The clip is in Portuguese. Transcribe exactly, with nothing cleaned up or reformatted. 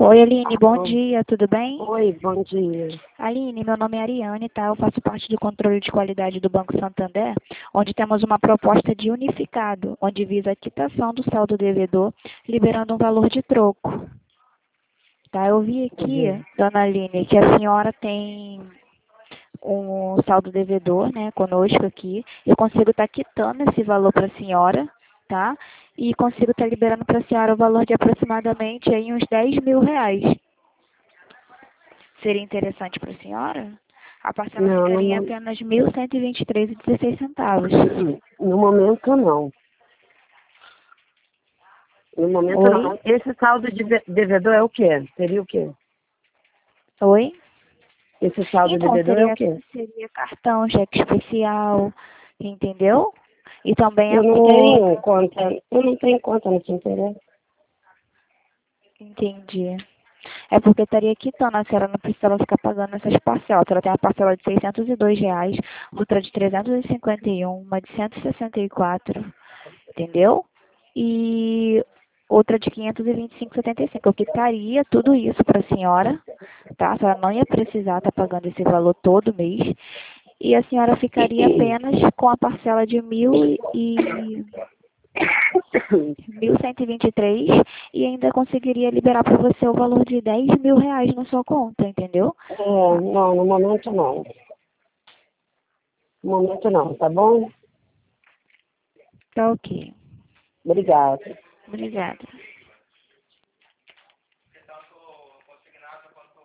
Oi, Aline, bom Alô? dia, tudo bem? Oi, bom dia. Aline, meu nome é Ariane, tá? Eu faço parte do controle de qualidade do Banco Santander, onde temos uma proposta de unificado, onde visa a quitação do saldo devedor, liberando um valor de troco. Tá? Eu vi aqui, Uhum. dona Aline, que a senhora tem um saldo devedor, né, conosco aqui. Eu consigo estar quitando esse valor para a senhora, tá? E consigo estar liberando para a senhora o valor de aproximadamente aí uns dez mil reais. Seria interessante para a senhora? A parcela Não, no, ficaria em mo- apenas mil cento e vinte e três reais e dezesseis centavos. no momento não. No momento Oi? não. Esse saldo de ve- devedor é o quê? Seria o quê? Oi? Esse saldo Então, devedor é o seria, quê? seria cartão, cheque especial, entendeu? E também Eu a não conta. tenho conta, eu não tenho conta no Santander. Entendi. É porque estaria quitando, a senhora não precisava ficar pagando essas parcelas. A senhora tem uma parcela de seiscentos e dois reais, outra de trezentos e cinquenta e um, uma de cento e sessenta e quatro, entendeu? E outra de quinhentos e vinte e cinco reais e setenta e cinco. Eu quitaria tudo isso para a senhora, tá? A senhora não ia precisar estar pagando esse valor todo mês. E a senhora ficaria apenas com a parcela de mil e mil cento e vinte e três e ainda conseguiria liberar para você o valor de dez mil reais na sua conta, entendeu? É, não, no momento não. No momento não, tá bom? Tá ok. Obrigada. Obrigada.